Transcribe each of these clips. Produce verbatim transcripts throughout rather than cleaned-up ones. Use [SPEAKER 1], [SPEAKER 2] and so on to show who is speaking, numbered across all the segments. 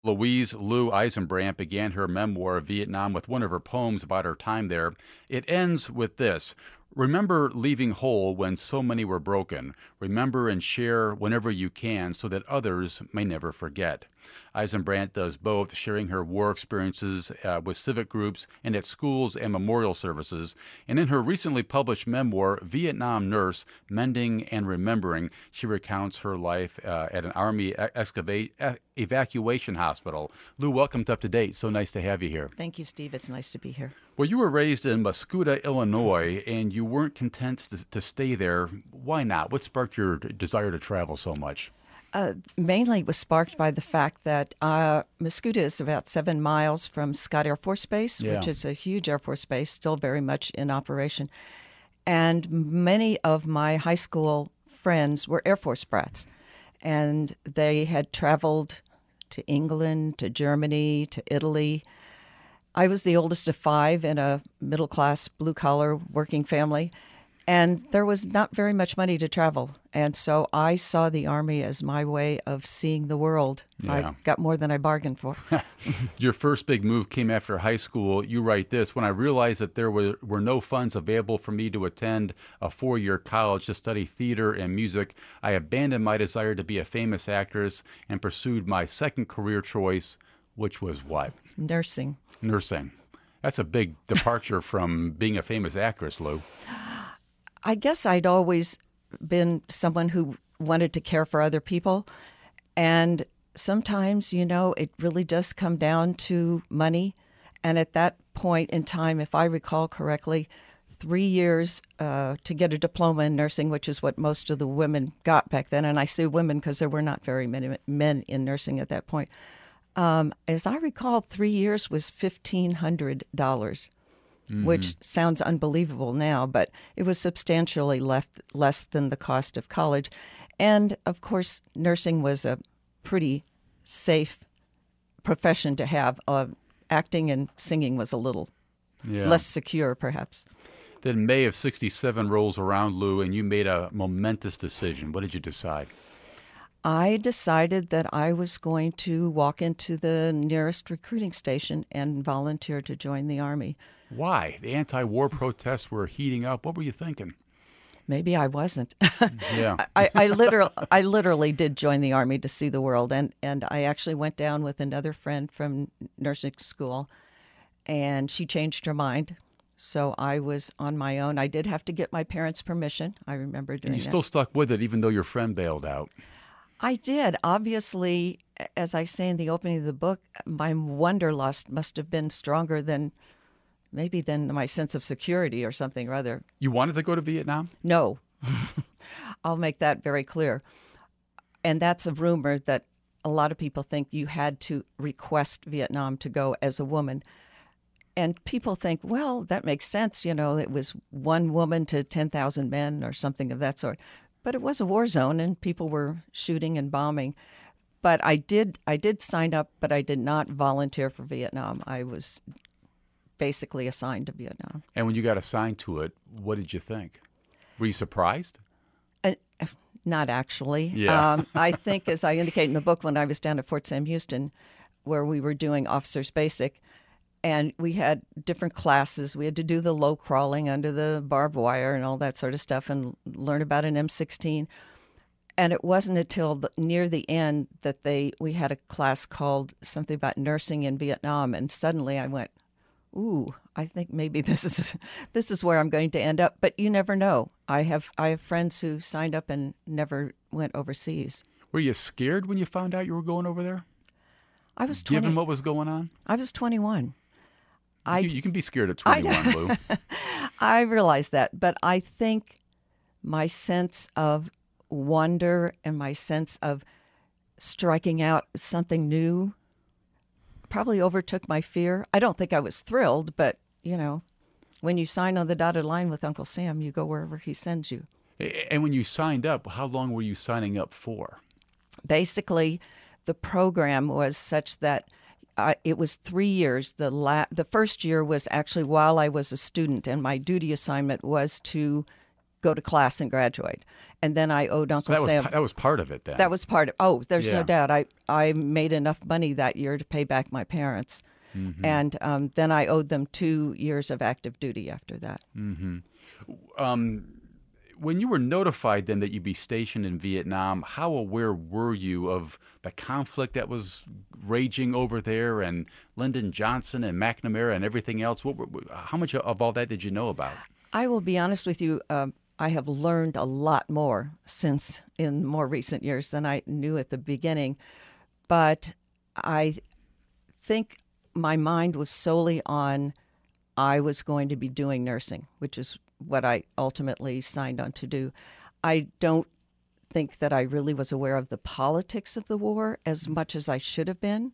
[SPEAKER 1] Louise Lou Eisenbrandt began her memoir of Vietnam with one of her poems about her time there. It ends with this: remember leaving whole when so many were broken. Remember and share whenever you can so that others may never forget. Eisenbrandt does both, sharing her war experiences uh, with civic groups and at schools and memorial services. And in her recently published memoir, Vietnam Nurse, Mending and Remembering, she recounts her life uh, at an Army excavate, uh, evacuation hospital. Lou, welcome to Up to Date. So nice to have you here.
[SPEAKER 2] Thank you, Steve. It's nice to be here.
[SPEAKER 1] Well, you were raised in Muscoda, Illinois, and you weren't content to, to stay there. Why not? What sparked your desire to travel so much?
[SPEAKER 2] Uh, mainly it was sparked by the fact that uh, Muscoda is about seven miles from Scott Air Force Base,
[SPEAKER 1] Yeah.
[SPEAKER 2] which is a huge Air Force base, still very much in operation. And many of my high school friends were Air Force brats, and they had traveled to England, to Germany, to Italy. I was the oldest of five in a middle-class, blue-collar working family, and there was not very much money to travel. And so I saw the Army as my way of seeing the world.
[SPEAKER 1] Yeah.
[SPEAKER 2] I got more than I bargained for.
[SPEAKER 1] Your first big move came after high school. You write this: when I realized that there were, were no funds available for me to attend a four-year college to study theater and music, I abandoned my desire to be a famous actress and pursued my second career choice, which was what?
[SPEAKER 2] Nursing.
[SPEAKER 1] Nursing. That's a big departure from being a famous actress, Lou.
[SPEAKER 2] I guess I'd always been someone who wanted to care for other people. And sometimes, you know, it really does come down to money. And at that point in time, if I recall correctly, three years uh, to get a diploma in nursing, which is what most of the women got back then. And I say women because there were not very many men in nursing at that point. Um, as I recall, three years was fifteen hundred dollars. Mm-hmm. Which sounds unbelievable now, but it was substantially left, less than the cost of college. And, of course, nursing was a pretty safe profession to have. Uh, acting and singing was a little yeah. less secure, perhaps.
[SPEAKER 1] Then May of sixty-seven rolls around, Lou, and you made a momentous decision. What did you decide?
[SPEAKER 2] I decided that I was going to walk into the nearest recruiting station and volunteer to join the Army.
[SPEAKER 1] Why? The anti-war protests were heating up. What were you thinking?
[SPEAKER 2] Maybe I wasn't.
[SPEAKER 1] Yeah.
[SPEAKER 2] I, I literally, I literally did join the Army to see the world, and, and I actually went down with another friend from nursing school, and she changed her mind. So I was on my own. I did have to get my parents' permission. I remember doing that.
[SPEAKER 1] And you still stuck with it, even though your friend bailed out.
[SPEAKER 2] I did. Obviously, as I say in the opening of the book, my wanderlust must have been stronger than maybe than my sense of security or something rather.
[SPEAKER 1] You wanted to go to Vietnam?
[SPEAKER 2] No. I'll make that very clear. And that's a rumor that a lot of people think you had to request Vietnam to go as a woman. And people think, well, that makes sense. You know, it was one woman to ten thousand men or something of that sort. But it was a war zone, and people were shooting and bombing. But I did I did sign up, but I did not volunteer for Vietnam. I was basically assigned to Vietnam.
[SPEAKER 1] And when you got assigned to it, what did you think? Were you surprised?
[SPEAKER 2] Uh, not actually.
[SPEAKER 1] Yeah.
[SPEAKER 2] Um, I think, as I indicate in the book, when I was down at Fort Sam Houston, where we were doing Officers Basic, and we had different classes. We had to do the low crawling under the barbed wire and all that sort of stuff and learn about an M sixteen. And it wasn't until the, near the end that they we had a class called something about nursing in Vietnam. And suddenly I went, ooh, I think maybe this is this is where I'm going to end up. But you never know. I have I have friends who signed up and never went overseas.
[SPEAKER 1] Were you scared when you found out you were going over there?
[SPEAKER 2] I was twenty.
[SPEAKER 1] Given what was going on?
[SPEAKER 2] I was twenty-one. I,
[SPEAKER 1] you, you can be scared at twenty-one, Lou.
[SPEAKER 2] I realize that, but I think my sense of wonder and my sense of striking out something new probably overtook my fear. I don't think I was thrilled, but, you know, when you sign on the dotted line with Uncle Sam, you go wherever he sends you.
[SPEAKER 1] And when you signed up, how long were you signing up for?
[SPEAKER 2] Basically, the program was such that Uh, it was three years. The la- the first year was actually while I was a student, and my duty assignment was to go to class and graduate. And then I owed Uncle
[SPEAKER 1] So that
[SPEAKER 2] Sam.
[SPEAKER 1] was that was part of it then.
[SPEAKER 2] That was part of. Oh, there's
[SPEAKER 1] Yeah.
[SPEAKER 2] no doubt. I I made enough money that year to pay back my parents,
[SPEAKER 1] Mm-hmm.
[SPEAKER 2] and um, then I owed them two years of active duty after that.
[SPEAKER 1] Um, when you were notified then that you'd be stationed in Vietnam, how aware were you of the conflict that was raging over there, and Lyndon Johnson and McNamara and everything else? What were, how much of all that did you know about?
[SPEAKER 2] I will be honest with you. Um, I have learned a lot more since in more recent years than I knew at the beginning, but I think my mind was solely on I was going to be doing nursing, which is what I ultimately signed on to do. I don't think that I really was aware of the politics of the war as much as I should have been.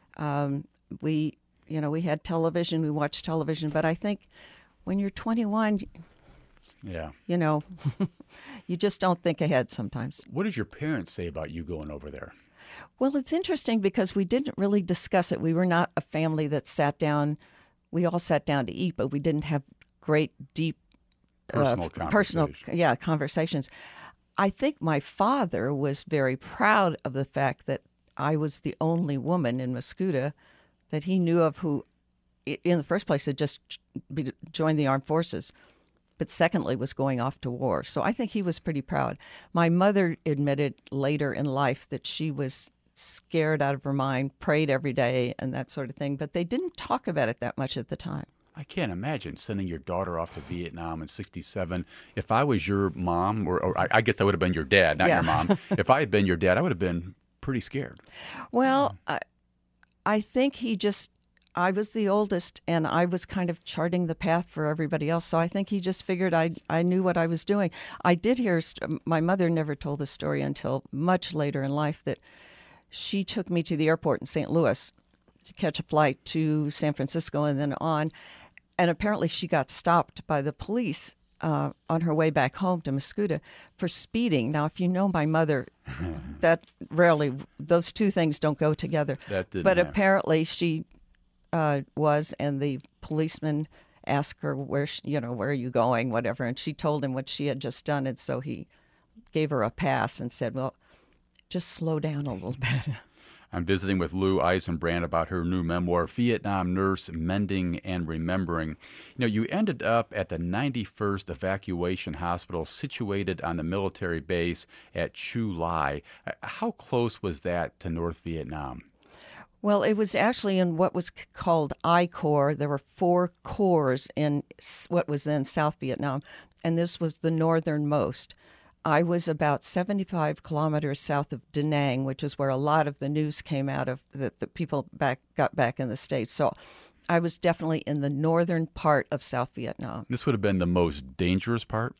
[SPEAKER 2] Um, we, you know, we had television, we watched television, but I think when you're twenty-one,
[SPEAKER 1] Yeah.
[SPEAKER 2] you know, you just don't think ahead sometimes.
[SPEAKER 1] What did your parents say about you going over there?
[SPEAKER 2] Well, it's interesting because we didn't really discuss it. We were not a family that sat down. We all sat down to eat, but we didn't have great, deep,
[SPEAKER 1] Personal
[SPEAKER 2] uh, personal,
[SPEAKER 1] conversations.
[SPEAKER 2] yeah, conversations. I think my father was very proud of the fact that I was the only woman in Mascoutah that he knew of who, i- in the first place, had just be, joined the armed forces, but secondly was going off to war. So I think he was pretty proud. My mother admitted later in life that she was scared out of her mind, prayed every day, and that sort of thing, but they didn't talk about it that much at the time.
[SPEAKER 1] I can't imagine sending your daughter off to Vietnam in sixty-seven. If I was your mom, or, or I, I guess I would have been your dad, not
[SPEAKER 2] Yeah.
[SPEAKER 1] your mom. If I had been your dad, I would have been pretty scared.
[SPEAKER 2] Well, I, I think he just, I was the oldest and I was kind of charting the path for everybody else. So I think he just figured I, I knew what I was doing. I did hear, st- my mother never told the story until much later in life that she took me to the airport in Saint Louis to catch a flight to San Francisco and then on. And apparently she got stopped by the police uh, on her way back home to Mascoutah for speeding. Now, if you know my mother, that rarely, those two things don't go together.
[SPEAKER 1] That didn't
[SPEAKER 2] but
[SPEAKER 1] happen.
[SPEAKER 2] apparently she uh, was, and the policeman asked her, where, she, you know, where are you going, whatever. And she told him what she had just done. And so he gave her a pass and said, well, just slow down a little bit.
[SPEAKER 1] I'm visiting with Lou Eisenbrand about her new memoir, Vietnam Nurse, Mending and Remembering. You know, you ended up at the ninety-first Evacuation Hospital situated on the military base at Chu Lai. Uh, How close was that to North Vietnam?
[SPEAKER 2] Well, it was actually in what was c- called I Corps. There were four corps in s- what was then South Vietnam, and this was the northernmost. I was about seventy-five kilometers south of Da Nang, which is where a lot of the news came out of that the people back got back in the States. So I was definitely in the northern part of South Vietnam.
[SPEAKER 1] This would have been the most dangerous part?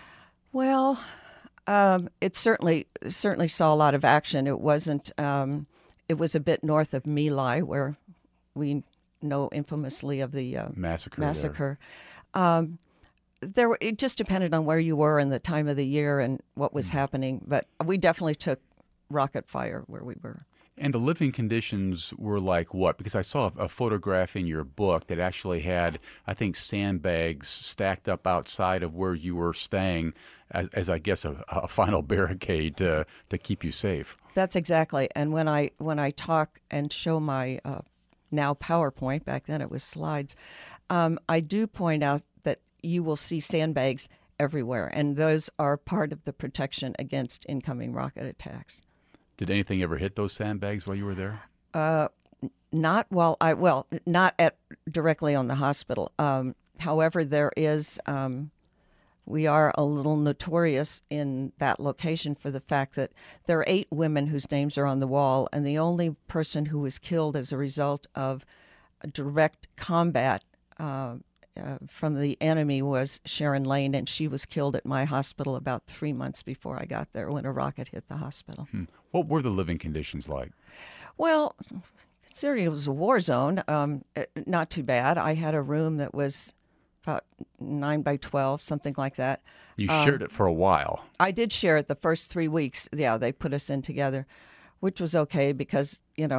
[SPEAKER 2] Well, um, it certainly certainly saw a lot of action. It wasn't. Um, it was a bit north of My Lai, where we know infamously of the uh,
[SPEAKER 1] Massacre there.
[SPEAKER 2] massacre. Um, there, were, it just depended on where you were and the time of the year and what was happening. But we definitely took rocket fire where we were.
[SPEAKER 1] And the living conditions were like what? Because I saw a, a photograph in your book that actually had, I think, sandbags stacked up outside of where you were staying as, as I guess, a, a final barricade to, to keep you safe.
[SPEAKER 2] That's exactly. And when I when I talk and show my uh, now PowerPoint, back then it was slides, um, I do point out that you will see sandbags everywhere, and those are part of the protection against incoming rocket attacks.
[SPEAKER 1] Did anything ever hit those sandbags while you were there?
[SPEAKER 2] Uh, not while I well, not at directly on the hospital. Um, however, there is. Um, we are a little notorious in that location for the fact that there are eight women whose names are on the wall, and the only person who was killed as a result of direct combat uh, uh, from the enemy was Sharon Lane, and she was killed at my hospital about three months before I got there when a rocket hit the hospital.
[SPEAKER 1] Hmm. What were the living conditions like?
[SPEAKER 2] Well, considering it was a war zone, um, it- not too bad. I had a room that was about nine by twelve, something like that.
[SPEAKER 1] You shared it for a while.
[SPEAKER 2] I did share it the first three weeks. Yeah, they put us in together, which was okay because, you know,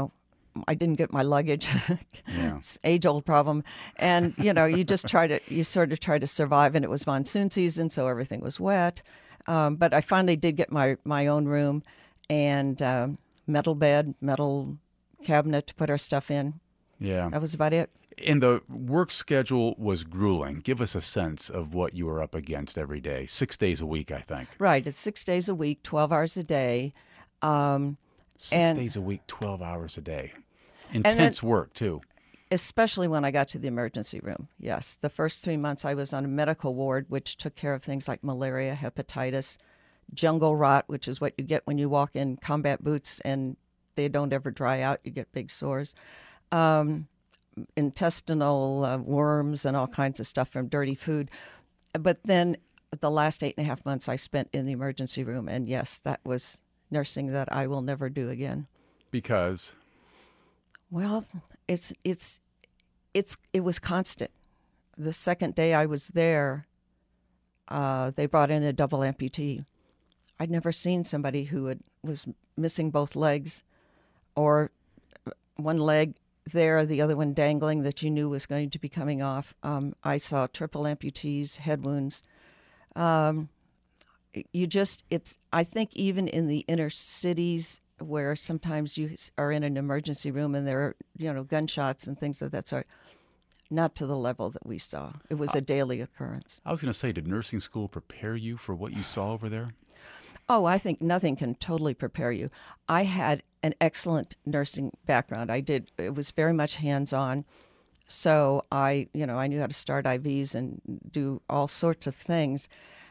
[SPEAKER 2] I didn't get my luggage.
[SPEAKER 1] Yeah.
[SPEAKER 2] Age old problem. And, you know, you just try to, you sort of try to survive. And it was monsoon season, so everything was wet. Um, but I finally did get my, my own room and um, metal bed, metal cabinet to put our stuff in.
[SPEAKER 1] Yeah.
[SPEAKER 2] That was about it.
[SPEAKER 1] And the work schedule was grueling. Give us a sense of what you were up against every day. Six days a week, I think.
[SPEAKER 2] Right. It's six days a week, twelve hours a day. Um,
[SPEAKER 1] Six
[SPEAKER 2] and,
[SPEAKER 1] days a week, twelve hours a day.
[SPEAKER 2] then-
[SPEAKER 1] Intense work, too.
[SPEAKER 2] Especially when I got to the emergency room. Yes. The first three months I was on a medical ward, which took care of things like malaria, hepatitis, jungle rot, which is what you get when you walk in combat boots and they don't ever dry out. You get big sores. Um, intestinal uh, worms and all kinds of stuff from dirty food. But then the last eight and a half months I spent in the emergency room. And yes, that was nursing that I will never do again.
[SPEAKER 1] Because?
[SPEAKER 2] Well, it's it's it's it was constant. The second day I was there, uh, they brought in a double amputee. I'd never seen somebody who had, was missing both legs, or one leg there, the other one dangling that you knew was going to be coming off. Um, I saw triple amputees, head wounds. Um, you just it's. I think even in the inner cities, where sometimes you are in an emergency room and there are, you know, gunshots and things of that sort, not to the level that we saw. It was a daily occurrence.
[SPEAKER 1] I was going to say, did nursing school prepare you for what you saw over there?
[SPEAKER 2] Oh, I think nothing can totally prepare you. I had an excellent nursing background. I did. It was very much hands-on. So I, you know, I knew how to start I Vs and do all sorts of things.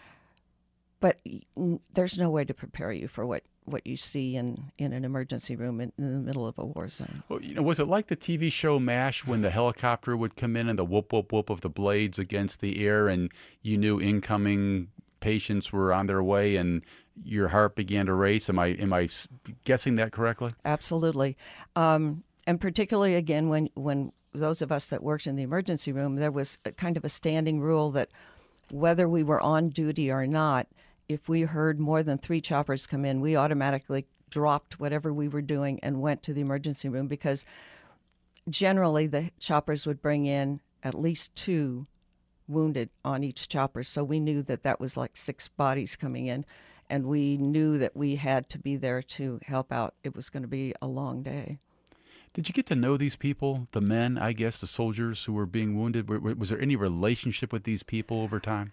[SPEAKER 2] But there's no way to prepare you for what, what you see in, in an emergency room in, in the middle of a war zone.
[SPEAKER 1] Well, you know, was it like the T V show MASH when the helicopter would come in and the whoop, whoop, whoop of the blades against the air and you knew incoming patients were on their way and your heart began to race? Am I am I guessing that correctly?
[SPEAKER 2] Absolutely. Um, and particularly, again, when, when those of us that worked in the emergency room, there was a kind of a standing rule that whether we were on duty or not, if we heard more than three choppers come in, we automatically dropped whatever we were doing and went to the emergency room, because generally the choppers would bring in at least two wounded on each chopper. So we knew that that was like six bodies coming in, and we knew that we had to be there to help out. It was going to be a long day.
[SPEAKER 1] Did you get to know these people, the men, I guess, the soldiers who were being wounded? Was there any relationship with these people over time?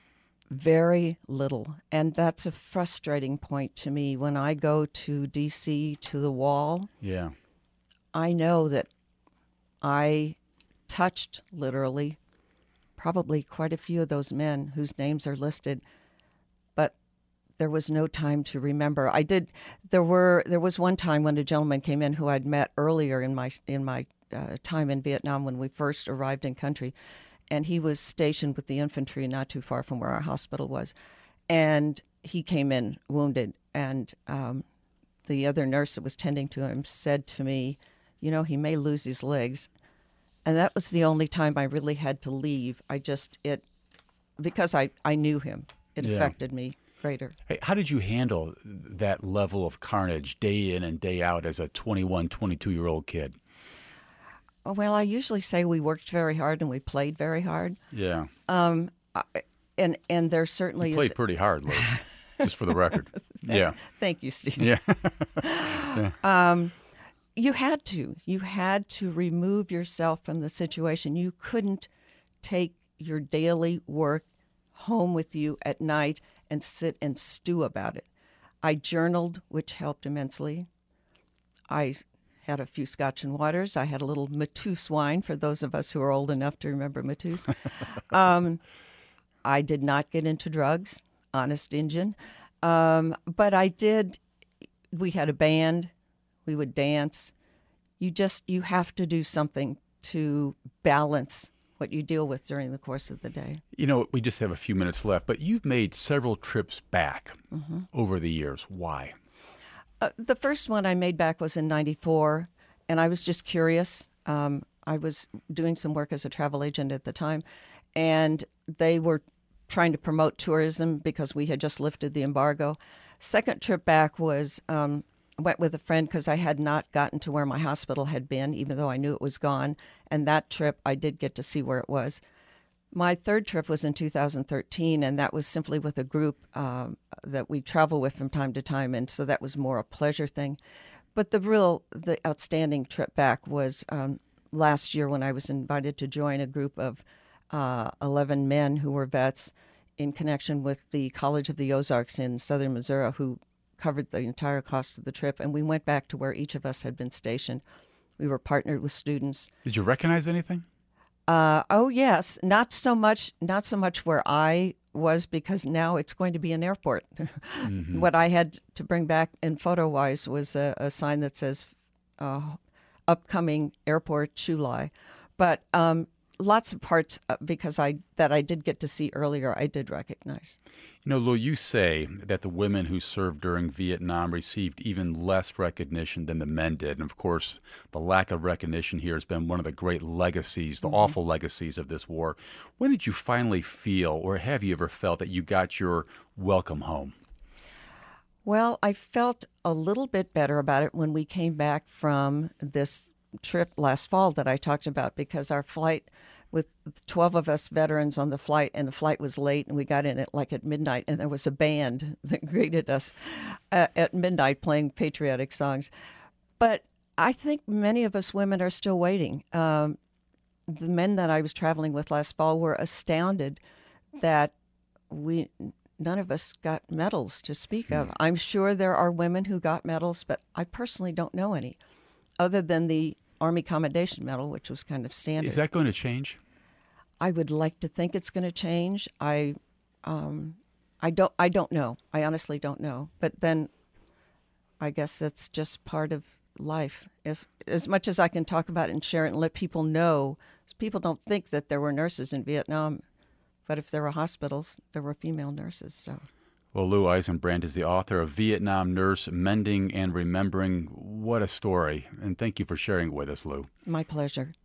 [SPEAKER 2] Very little. And that's a frustrating point to me. When I go to D C, to the wall,
[SPEAKER 1] yeah,
[SPEAKER 2] I know that I touched, literally, probably quite a few of those men whose names are listed, but there was no time to remember. I did. There were. There was one time when a gentleman came in who I'd met earlier in my in my uh, time in Vietnam when we first arrived in country, and he was stationed with the infantry not too far from where our hospital was, and he came in wounded, and um, the other nurse that was tending to him said to me, "You know, he may lose his legs," and that was the only time I really had to leave. I just it because I I knew him. It
[SPEAKER 1] Yeah.
[SPEAKER 2] affected me greater.
[SPEAKER 1] Hey, how did you handle that level of carnage day in and day out as a twenty-one, twenty-two-year-old kid?
[SPEAKER 2] Well, I usually say we worked very hard and we played very hard.
[SPEAKER 1] Yeah.
[SPEAKER 2] Um, I- and and there certainly
[SPEAKER 1] You
[SPEAKER 2] is.
[SPEAKER 1] played pretty hard, Lou, just for the record. Yeah.
[SPEAKER 2] Thank you, Steve.
[SPEAKER 1] Yeah.
[SPEAKER 2] You had to. You had to remove yourself from the situation. You couldn't take your daily work home with you at night and sit and stew about it. I journaled, which helped immensely. I had a few scotch and waters. I had a little Mateus wine for those of us who are old enough to remember Mateus. um, I did not get into drugs, honest Injun. Um, but I did, we had a band, we would dance. You just, you have to do something to balance what you deal with during the course of the day.
[SPEAKER 1] You know, we just have a few minutes left, but you've made several trips back
[SPEAKER 2] Mm-hmm.
[SPEAKER 1] over the years. Why?
[SPEAKER 2] Uh, the first one I made back was in ninety-four, and I was just curious. Um, I was doing some work as a travel agent at the time, and they were trying to promote tourism because we had just lifted the embargo. Second trip back was um, went with a friend because I had not gotten to where my hospital had been, even though I knew it was gone. And that trip, I did get to see where it was. My third trip was in two thousand thirteen, and that was simply with a group um, that we travel with from time to time, and so that was more a pleasure thing. But the real, the outstanding trip back was um, last year when I was invited to join a group of uh, eleven men who were vets in connection with the College of the Ozarks in southern Missouri, who covered the entire cost of the trip. And we went back to where each of us had been stationed. We were partnered with students.
[SPEAKER 1] Did you recognize anything?
[SPEAKER 2] Uh, oh, yes. Not so much, not so much where I was, because now it's going to be an airport. Mm-hmm. What I had to bring back in photo-wise was a, a sign that says uh, upcoming airport Chulai. But um, lots of parts uh, because I that I did get to see earlier, I did recognize.
[SPEAKER 1] You know, Lou, you say that the women who served during Vietnam received even less recognition than the men did. And, of course, the lack of recognition here has been one of the great legacies, the mm-hmm. awful legacies of this war. When did you finally feel, or have you ever felt, that you got your welcome home?
[SPEAKER 2] Well, I felt a little bit better about it when we came back from this trip last fall that I talked about, because our flight, with twelve of us veterans on the flight, and the flight was late, and we got in at like at midnight, and there was a band that greeted us uh, at midnight playing patriotic songs. But I think many of us women are still waiting. Um, the men that I was traveling with last fall were astounded that we none of us got medals to speak of. I'm sure there are women who got medals, but I personally don't know any, other than the Army Commendation Medal, which was kind of standard.
[SPEAKER 1] Is that going to change?
[SPEAKER 2] I would like to think it's going to change. I, um, I don't. I don't know. I honestly don't know. But then, I guess that's just part of life. If as much as I can talk about it and share it and let people know, people don't think that there were nurses in Vietnam, but if there were hospitals, there were female nurses. So.
[SPEAKER 1] Well, Lou Eisenbrandt is the author of Vietnam Nurse, Mending and Remembering. What a story. And thank you for sharing with us, Lou.
[SPEAKER 2] My pleasure.